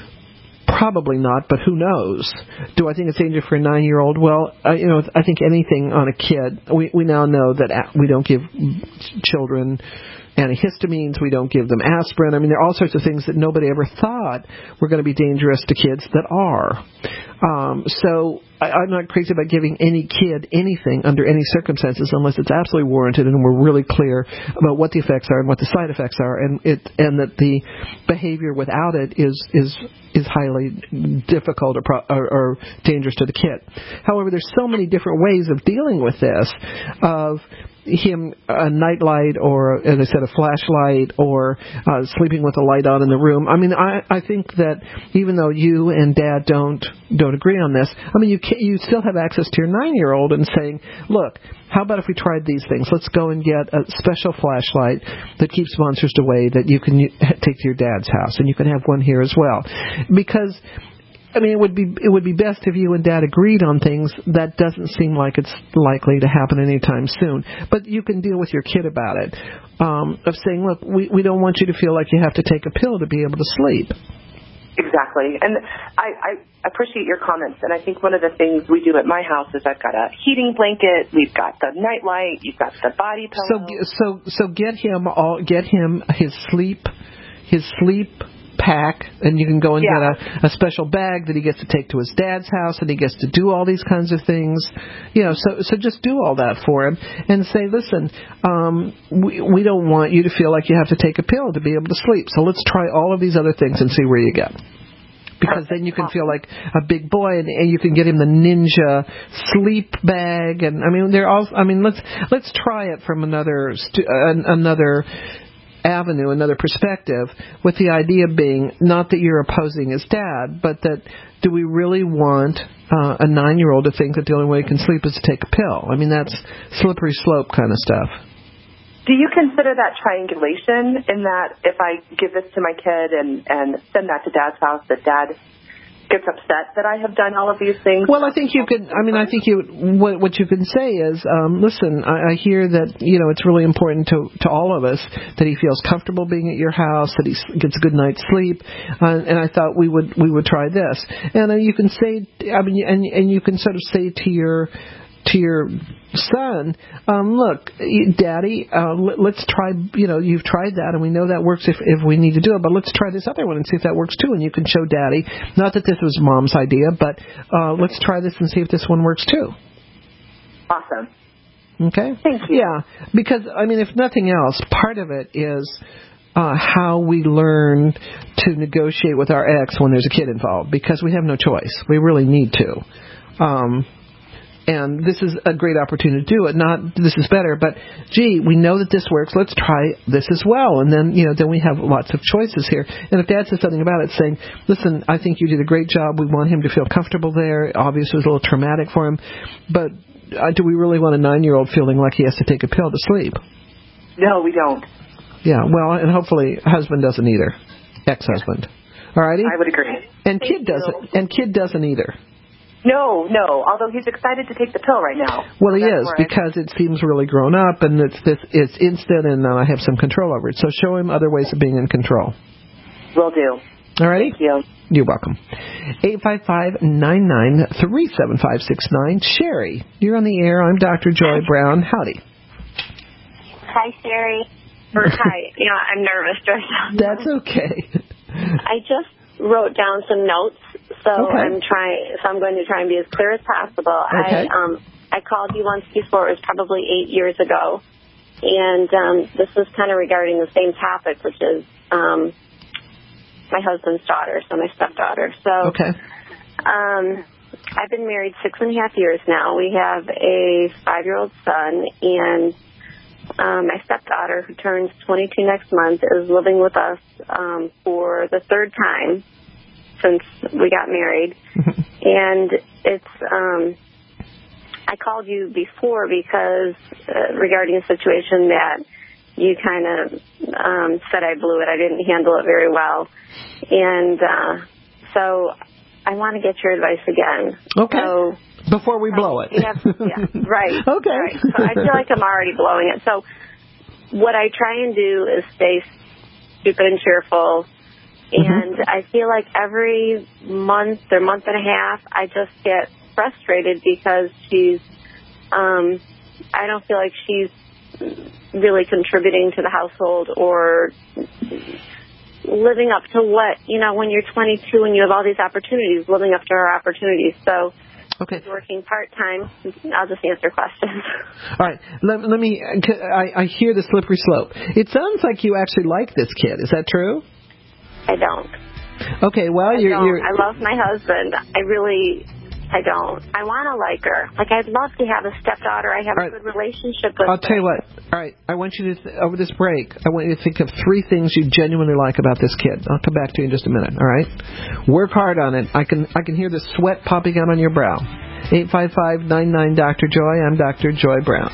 Probably not, but who knows? Do I think it's dangerous for a nine-year-old? Well, uh, you know, I think anything on a kid, we, we now know that we don't give children antihistamines, we don't give them aspirin. I mean, there are all sorts of things that nobody ever thought were going to be dangerous to kids that are. Um, so I, I'm not crazy about giving any kid anything under any circumstances unless it's absolutely warranted and we're really clear about what the effects are and what the side effects are, and it and that the behavior without it is is is highly difficult or, pro, or, or dangerous to the kid. However, there's so many different ways of dealing with this, of him a nightlight, or as I said, a flashlight, or uh, sleeping with a light on in the room. I mean, I, I think that even though you and Dad don't don't agree on this, I mean, you can, you still have access to your nine-year-old and saying, look, how about if we tried these things? Let's go and get a special flashlight that keeps monsters away that you can take to your dad's house, and you can have one here as well. Because I mean, it would be it would be best if you and Dad agreed on things. That doesn't seem like it's likely to happen anytime soon. But you can deal with your kid about it, um, of saying, look, we, we don't want you to feel like you have to take a pill to be able to sleep. Exactly. And I, I appreciate your comments. And I think one of the things we do at my house is I've got a heating blanket, we've got the nightlight, you've got the body pillow. So so so get him all get him his sleep his sleep pack, and you can go and Yeah. get a, a special bag that he gets to take to his dad's house, and he gets to do all these kinds of things. You know, so so just do all that for him and say, listen, um, we we don't want you to feel like you have to take a pill to be able to sleep. So let's try all of these other things and see where you get. Because then you can feel like a big boy, and, and you can get him the Ninja sleep bag, and I mean they're all. I mean let's let's try it from another stu- uh, another. avenue, another perspective, with the idea being not that you're opposing his dad, but that do we really want uh, a nine-year-old to think that the only way he can sleep is to take a pill? I mean, that's slippery slope kind of stuff. Do you consider that triangulation in that if I give this to my kid and, and send that to Dad's house, that Dad gets upset that I have done all of these things? Well, I think you could, I mean, I think you, what, what you can say is, um, listen, I, I hear that, you know, it's really important to, to all of us that he feels comfortable being at your house, that he gets a good night's sleep, uh, and I thought we would, we would try this. And uh, you can say, I mean, and, and you can sort of say to your, to your son, um, look, Daddy, uh, let, let's try, you know, you've tried that, and we know that works if, if we need to do it, but let's try this other one and see if that works too. And you can show Daddy, not that this was Mom's idea, but uh, let's try this and see if this one works too. Awesome. Okay? Thank you. Yeah, because, I mean, if nothing else, part of it is uh, how we learn to negotiate with our ex when there's a kid involved, because we have no choice. We really need to. Um And this is a great opportunity to do it. Not this is better, but gee, we know that this works. Let's try this as well. And then, you know, then we have lots of choices here. And if Dad says something about it, saying, "Listen, I think you did a great job. We want him to feel comfortable there. Obviously, it was a little traumatic for him, but uh, do we really want a nine-year-old feeling like he has to take a pill to sleep?" No, we don't. Yeah. Well, and hopefully, husband doesn't either. Ex-husband. All righty. I would agree. And Thank kid you. doesn't. And kid doesn't either. No, no. Although he's excited to take the pill right now. Well, he That's is, where I- because it seems really grown up, and it's this it's instant, and uh, I have some control over it. So show him other ways of being in control. Will do. All righty? Thank you. You're welcome. eight five five, nine nine three, seven five six nine. Sherry, you're on the air. I'm Doctor Joy Brown. Howdy. Hi, Sherry. Or hi. You know, I'm nervous right now. That's okay. I just wrote down some notes, so Okay. I'm trying. So I'm going to try and be as clear as possible. Okay. I um I called you once before. It was probably eight years ago, and um, this was kind of regarding the same topic, which is um my husband's daughter, so my stepdaughter. So okay. Um, I've been married six and a half years now. We have a five-year-old son, and um, my stepdaughter, who turns twenty-two next month, is living with us um, for the third time since we got married. And it's, um, I called you before because uh, regarding a situation that you kind of um, said I blew it. I didn't handle it very well. And uh, so I want to get your advice again. Okay. So, Before we blow it. you have, yeah, right. Okay. Right. So I feel like I'm already blowing it. So what I try and do is stay stupid and cheerful. And Mm-hmm. I feel like every month or month and a half, I just get frustrated because she's, um, I don't feel like she's really contributing to the household or living up to what, you know, when you're twenty-two and you have all these opportunities, living up to her opportunities. So okay. working part-time, I'll just answer questions. All right. Let, let me, I, I hear the slippery slope. It sounds like you actually like this kid. Is that true? I don't. Okay, well, I you're, don't. you're... I love my husband. I really, I don't. I want to like her. Like, I'd love to have a stepdaughter. I have All a right. good relationship with I'll her. tell you what. All right, I want you to, th- over this break, I want you to think of three things you genuinely like about this kid. I'll come back to you in just a minute, all right? Work hard on it. I can I can hear the sweat popping out on your brow. eight five five, nine nine, Doctor Joy. I'm Doctor Joy Brown.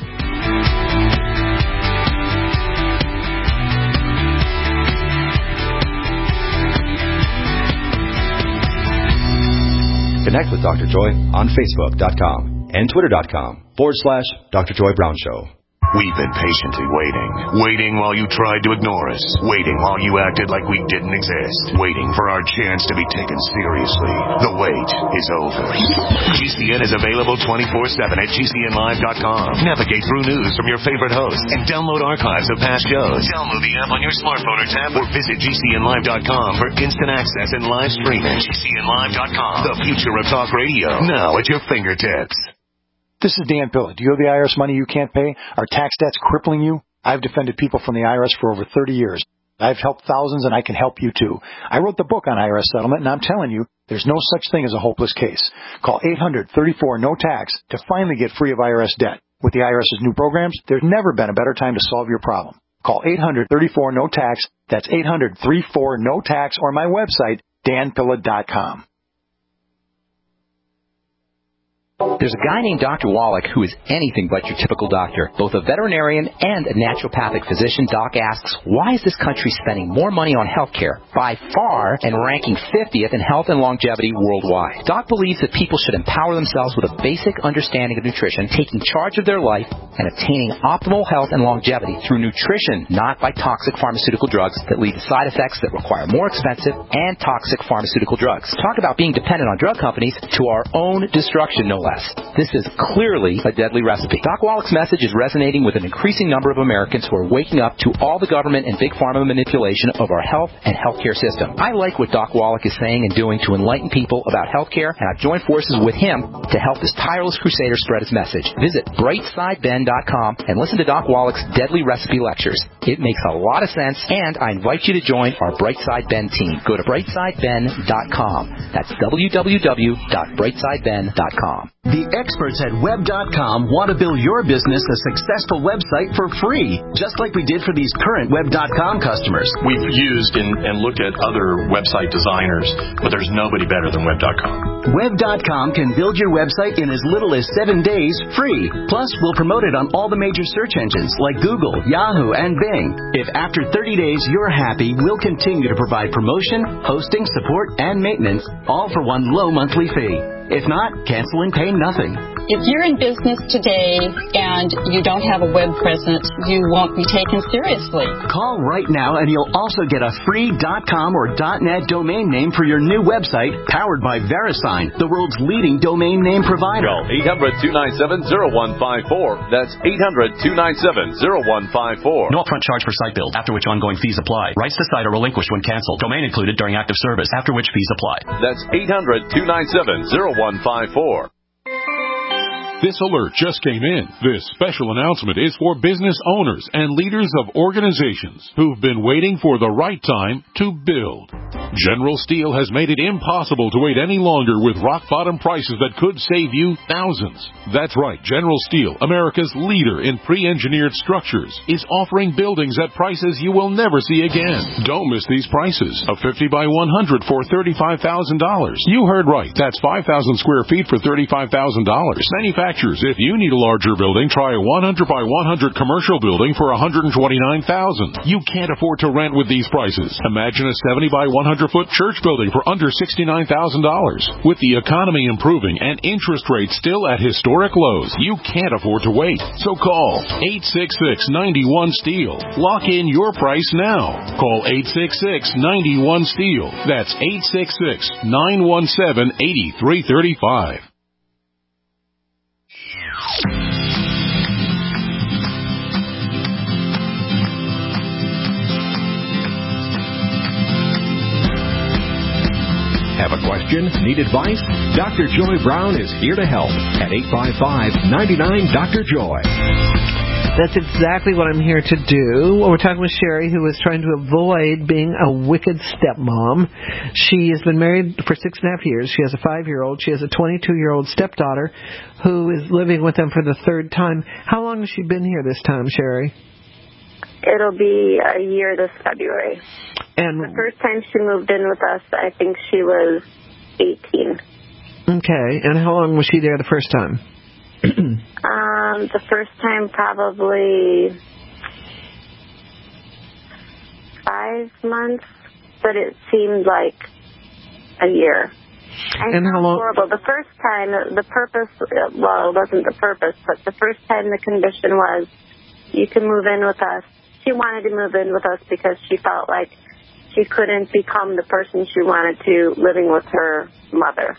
Connect with Doctor Joy on Facebook dot com and Twitter dot com forward slash Doctor Joy Brown Show. We've been patiently waiting. Waiting while you tried to ignore us. Waiting while you acted like we didn't exist. Waiting for our chance to be taken seriously. The wait is over. G C N is available twenty-four seven at G C N live dot com. Navigate through news from your favorite hosts and download archives of past shows. Download the app on your smartphone or tablet or visit G C N live dot com for instant access and live streaming. G C N live dot com. The future of talk radio. Now at your fingertips. This is Dan Pilla. Do you owe the I R S money you can't pay? Are tax debts crippling you? I've defended people from the I R S for over thirty years. I've helped thousands, and I can help you, too. I wrote the book on I R S settlement, and I'm telling you, there's no such thing as a hopeless case. Call eight hundred thirty-four no tax to finally get free of I R S debt. With the IRS's new programs, there's never been a better time to solve your problem. Call eight hundred thirty-four no tax. That's eight hundred thirty-four no tax, or my website, dan pilla dot com. There's a guy named Doctor Wallach who is anything but your typical doctor. Both a veterinarian and a naturopathic physician, Doc asks, why is this country spending more money on health care by far and ranking fiftieth in health and longevity worldwide? Doc believes that people should empower themselves with a basic understanding of nutrition, taking charge of their life, and attaining optimal health and longevity through nutrition, not by toxic pharmaceutical drugs that lead to side effects that require more expensive and toxic pharmaceutical drugs. Talk about being dependent on drug companies to our own destruction, no less. This is clearly a deadly recipe. Doc Wallach's message is resonating with an increasing number of Americans who are waking up to all the government and big pharma manipulation of our health and healthcare system. I like what Doc Wallach is saying and doing to enlighten people about healthcare, and I've joined forces with him to help this tireless crusader spread his message. Visit bright side ben dot com and listen to Doc Wallach's deadly recipe lectures. It makes a lot of sense, and I invite you to join our Brightside Ben team. Go to bright side ben dot com. That's w w w dot bright side ben dot com. The experts at web dot com want to build your business a successful website for free, just like we did for these current web dot com customers. We've used and, and looked at other website designers, but there's nobody better than web dot com. web dot com can build your website in as little as seven days free. Plus, we'll promote it on all the major search engines like Google, Yahoo, and Bing. If after thirty days you're happy, we'll continue to provide promotion, hosting, support, and maintenance, all for one low monthly fee. If not, cancel and pay nothing. If you're in business today and you don't have a web presence, you won't be taken seriously. Call right now and you'll also get a free .com or .net domain name for your new website powered by VeriSign, the world's leading domain name provider. Call eight hundred two nine seven zero one five four. That's eight hundred two nine seven zero one five four. No upfront charge for site build, after which ongoing fees apply. Rights to site are relinquished when canceled. Domain included during active service, after which fees apply. That's eight hundred two nine seven zero one five four. This alert just came in. This special announcement is for business owners and leaders of organizations who've been waiting for the right time to build. General Steel has made it impossible to wait any longer with rock-bottom prices that could save you thousands. That's right, General Steel, America's leader in pre-engineered structures, is offering buildings at prices you will never see again. Don't miss these prices. A fifty by one hundred for thirty-five thousand dollars. You heard right. That's five thousand square feet for thirty-five thousand dollars. Manufacturers, if you need a larger building, try a one hundred by one hundred commercial building for one hundred twenty-nine thousand dollars. You can't afford to rent with these prices. Imagine a seventy by one hundred foot church building for under sixty-nine thousand dollars. With the economy improving and interest rates still at historic lows, you can't afford to wait. So call eight six six, nine one, STEEL. Lock in your price now. Call eight six six, nine one, STEEL. That's eight six six, nine one seven, eight three three five. Have a question? Need advice? Doctor Joy Brown is here to help at eight five five, nine nine, Doctor Joy. That's exactly what I'm here to do. We're talking with Sherry, who is trying to avoid being a wicked stepmom. She has been married for six and a half years. She has a five-year-old. She has a twenty-two-year-old stepdaughter who is living with them for the third time. How long has she been here this time, Sherry? It'll be a year this February. And the first time she moved in with us, I think she was eighteen. Okay. And how long was she there the first time? um, the first time probably five months, but it seemed like a year. I and how long? Horrible. The first time, the purpose, well, it wasn't the purpose, but the first time the condition was you can move in with us. She wanted to move in with us because she felt like she couldn't become the person she wanted to living with her mother.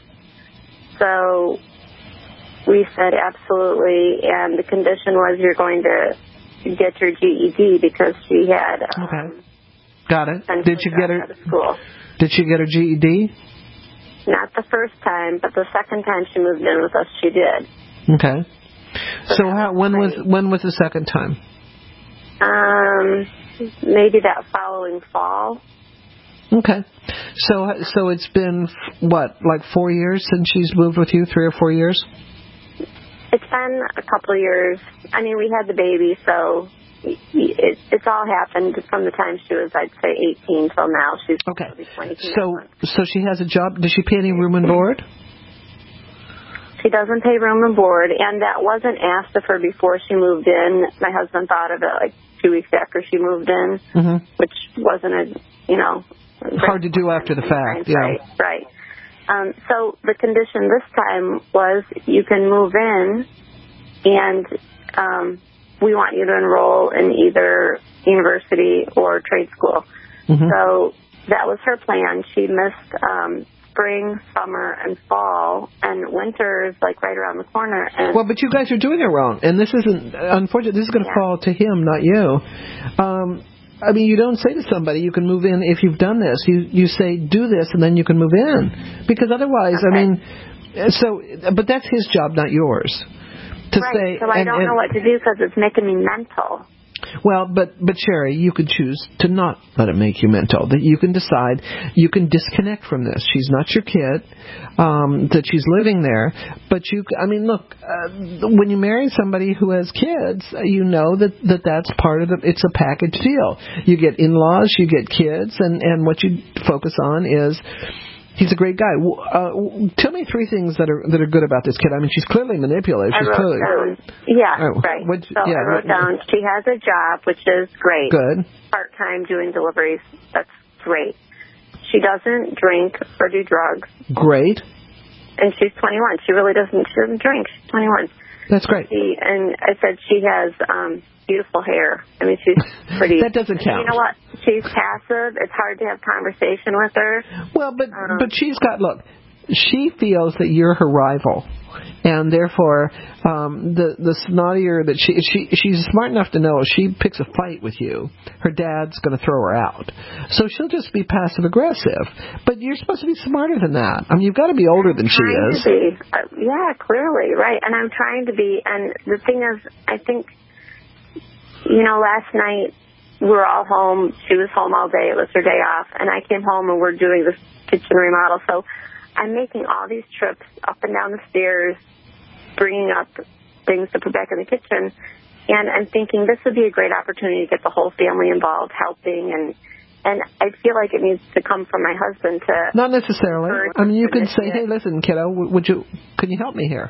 So we said absolutely, and the condition was you're going to get your G E D because she had. Um, okay. Got it. Did you get her? Out of school. Did she get her G E D? Not the first time, but the second time she moved in with us, she did. Okay. So how, when was when was the second time? Um, maybe that following fall. Okay. So so it's been what, like four years since she's moved with you? Three or four years? It's been a couple of years. I mean, we had the baby, so it, it's all happened from the time she was, I'd say, eighteen till now. She's okay. twenty-two. So so she has a job. Does she pay any room and board? She doesn't pay room and board, and that wasn't asked of her before she moved in. My husband thought of it like two weeks after she moved in, mm-hmm. which wasn't a, you know. Hard to do after the fact, yeah. Right, right. Um, so the condition this time was you can move in, and um, we want you to enroll in either university or trade school. Mm-hmm. So that was her plan. She missed um, spring, summer, and fall, and winter is like right around the corner. And well, but you guys are doing it wrong, and this isn't, unfortunately, this is going to yeah. fall to him, not you. Um, I mean, you don't say to somebody, you can move in if you've done this. You you say, do this, and then you can move in. Because otherwise, okay. I mean, so, but that's his job, not yours. To right, say, so I and, don't and, know what to do because it's making me mental. Well, but, but Sherry, you could choose to not let it make you mental. That you can decide, you can disconnect from this. She's not your kid, um, that she's living there. But you, I mean, look, uh, when you marry somebody who has kids, you know that, that that's part of the, it's a package deal. You get in-laws, you get kids, and, and what you focus on is, he's a great guy. Uh, tell me three things that are that are good about this kid. I mean, she's clearly manipulative. She's I wrote clearly down, yeah, oh, right. What, so yeah, I wrote what, down she has a job, which is great. Good. Part-time doing deliveries. That's great. She doesn't drink or do drugs. Great. And she's twenty-one. She really doesn't. She doesn't drink. She's twenty-one. That's great. She, and I said she has um, beautiful hair. I mean, she's pretty. That doesn't count. You know what? She's passive. It's hard to have conversation with her. Well, but um, but she's got, look, she feels that you're her rival. And therefore, um, the the snottier that she she she's smart enough to know if she picks a fight with you, her dad's going to throw her out. So she'll just be passive aggressive. But you're supposed to be smarter than that. I mean, you've got to be older than she trying is. To be. Uh, yeah, clearly, right. And I'm trying to be. And the thing is, I think, you know, last night we were all home. She was home all day. It was her day off, and I came home and we're doing this kitchen remodel. So I'm making all these trips up and down the stairs, bringing up things to put back in the kitchen, and I'm thinking this would be a great opportunity to get the whole family involved, helping, and and I feel like it needs to come from my husband to... Not necessarily. I mean, you could say, hey, listen, kiddo, would you, can you help me here?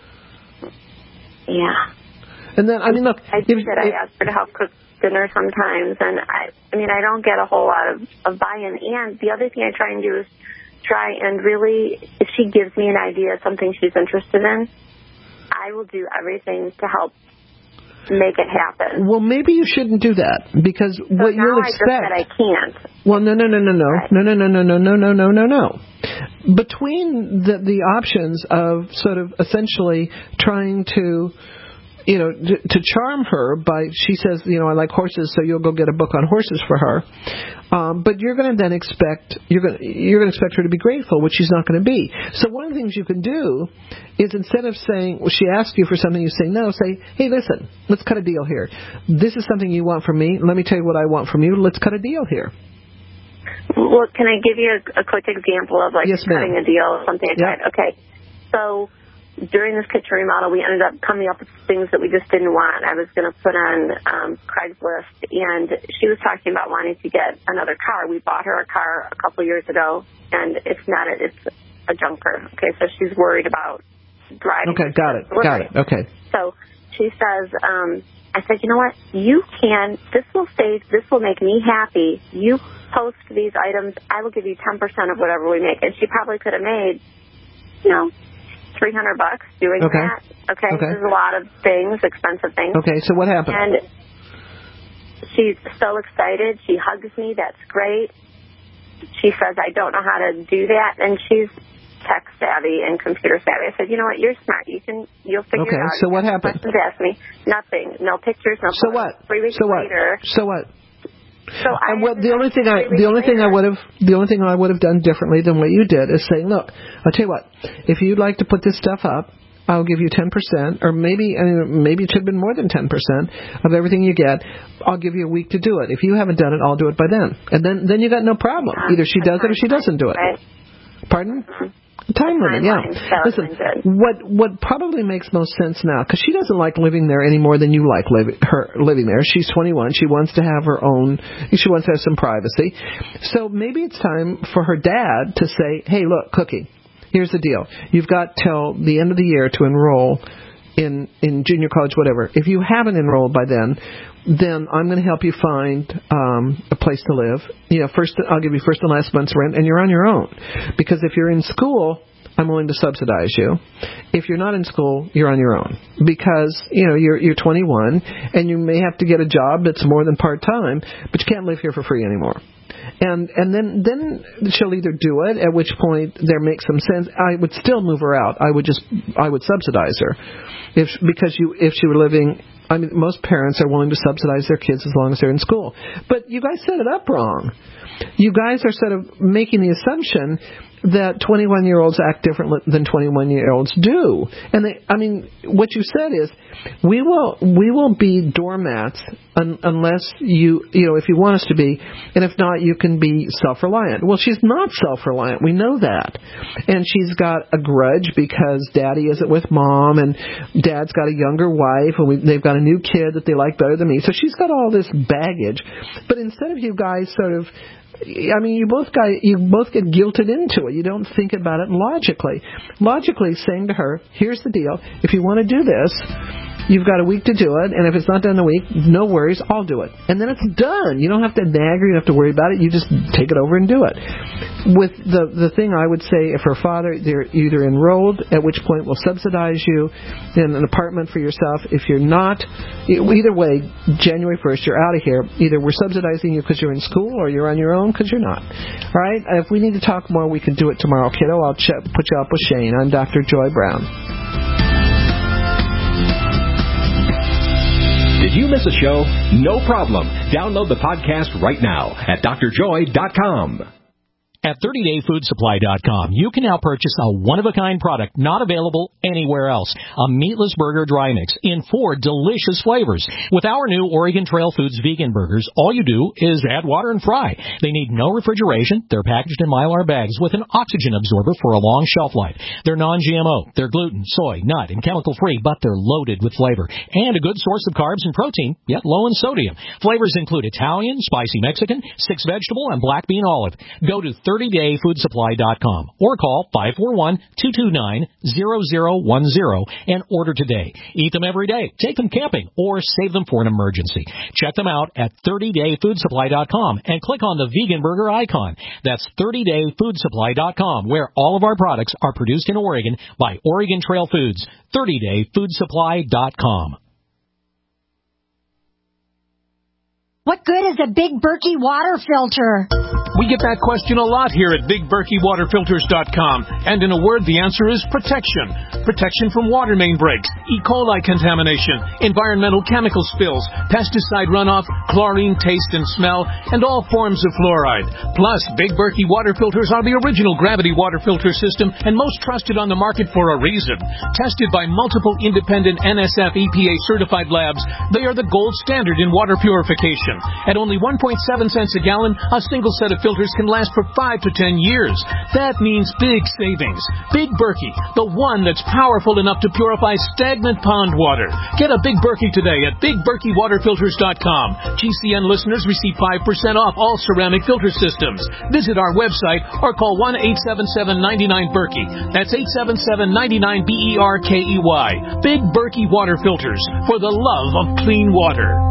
Yeah. And then, I mean, look... I do that. I ask her to help cook dinner sometimes, and I, I mean, I don't get a whole lot of, of buy-in, and the other thing I try and do is try and really, if she gives me an idea, something she's interested in, I will do everything to help make it happen. Well, maybe you shouldn't do that, because so what now you'll I expect... just said I can't. Well, no, no, no, no, no, right. no, no, no, no, no, no, no, no, no, no. Between the the options of sort of essentially trying to, you know, to, to charm her by, she says, you know, I like horses, so you'll go get a book on horses for her. Um, but you're going to then expect you're going you're going to expect her to be grateful, which she's not going to be. So one of the things you can do is, instead of saying, well, she asks you for something, you say no. Say, hey, listen, let's cut a deal here. This is something you want from me. Let me tell you what I want from you. Let's cut a deal here. Well, can I give you a, a quick example of like yes, cutting ma'am. a deal or something like yep. that? Okay, so during this kitchen remodel, we ended up coming up with things that we just didn't want. I was going to put on um, Craigslist, and she was talking about wanting to get another car. We bought her a car a couple years ago, and it's not a, it's a junker. Okay, so she's worried about driving. Okay, got it, got it, okay. So she says, um, I said, you know what, you can, this will save, this will make me happy. You post these items, I will give you ten percent of whatever we make. And she probably could have made, you know, three hundred bucks doing okay. that. Okay? okay. There's a lot of things, expensive things. Okay, so what happened? And she's so excited. She hugs me. That's great. She says, I don't know how to do that. And she's tech savvy and computer savvy. I said, you know what? You're smart. You can, you'll figure okay, it out. So what happened? Questions asked me. Nothing. No pictures. No. So photos. what? Three weeks so what? later. So what? So I and well, the only thing I the only thing I would have the only thing I would have done differently than what you did is saying, look, I'll tell you what, if you'd like to put this stuff up, I'll give you ten percent, or maybe I mean, maybe it should have been more than ten percent of everything you get. I'll give you a week to do it. If you haven't done it, I'll do it by then, and then then you got no problem. Either she does it or she doesn't do it. Pardon? Time limit, yeah. Listen, what what probably makes most sense now, because she doesn't like living there any more than you like living her living there. She's twenty-one. She wants to have her own. She wants to have some privacy. So maybe it's time for her dad to say, "Hey, look, Cookie, here's the deal. You've got till the end of the year to enroll in in junior college, whatever. If you haven't enrolled by then, then I'm going to help you find um, a place to live. You know, first I'll give you first and last month's rent, and you're on your own. Because if you're in school, I'm willing to subsidize you. If you're not in school, you're on your own. Because, you know, you're you're twenty-one, and you may have to get a job that's more than part-time, but you can't live here for free anymore. And and then then she'll either do it, at which point there makes some sense. I would still move her out. I would just I would subsidize her, if because you if she were living. I mean, most parents are willing to subsidize their kids as long as they're in school. But you guys set it up wrong. You guys are sort of making the assumption that twenty-one-year-olds act different than twenty-one-year-olds do. And they, I mean, what you said is, we will we will be doormats un, unless you, you know, if you want us to be, and if not, you can be self-reliant. Well, she's not self-reliant. We know that. And she's got a grudge because Daddy isn't with Mom, and Dad's got a younger wife, and we, they've got a new kid that they like better than me. So she's got all this baggage. But instead of you guys sort of, I mean, you both got you both get guilted into it. You don't think about it logically. Logically, saying to her, "Here's the deal. If you want to do this, you've got a week to do it, and if it's not done in a week, no worries, I'll do it." And then it's done. You don't have to nag her. You don't have to worry about it. You just take it over and do it. With the the thing, I would say, if her father, they're either enrolled, at which point we'll subsidize you in an apartment for yourself. If you're not, either way, January first, you're out of here. Either we're subsidizing you because you're in school, or you're on your own because you're not. All right? If we need to talk more, we can do it tomorrow, kiddo. I'll ch- put you up with Shane. I'm Doctor Joy Brown. Did you miss a show? No problem. Download the podcast right now at D R joy dot com. At thirty day food supply dot com, you can now purchase a one-of-a-kind product not available anywhere else. A meatless burger dry mix in four delicious flavors. With our new Oregon Trail Foods vegan burgers, all you do is add water and fry. They need no refrigeration. They're packaged in Mylar bags with an oxygen absorber for a long shelf life. They're non-G M O. They're gluten, soy, nut, and chemical-free, but they're loaded with flavor. And a good source of carbs and protein, yet low in sodium. Flavors include Italian, spicy Mexican, six vegetable, and black bean olive. Go to thirty day food supply dot com or call five four one, two two nine, zero zero one zero and order today. Eat them every day, take them camping, or save them for an emergency. Check them out at thirty day food supply dot com and click on the vegan burger icon. That's thirty day food supply dot com, where all of our products are produced in Oregon by Oregon Trail Foods. thirty day food supply dot com. What good is a Big Berkey water filter? We get that question a lot here at big berkey water filters dot com. And in a word, the answer is protection. Protection from water main breaks, E. coli contamination, environmental chemical spills, pesticide runoff, chlorine taste and smell, and all forms of fluoride. Plus, Big Berkey water filters are the original gravity water filter system and most trusted on the market for a reason. Tested by multiple independent N S F E P A certified labs, they are the gold standard in water purification. At only one point seven cents a gallon, a single set of filters can last for five to ten years. That means big savings. Big Berkey, the one that's powerful enough to purify stagnant pond water. Get a Big Berkey today at big berkey water filters dot com. G C N listeners receive five percent off all ceramic filter systems. Visit our website or call one eight seven seven, nine nine, Berkey. That's eight seven seven, nine nine, B E R K E Y. Big Berkey water filters, for the love of clean water.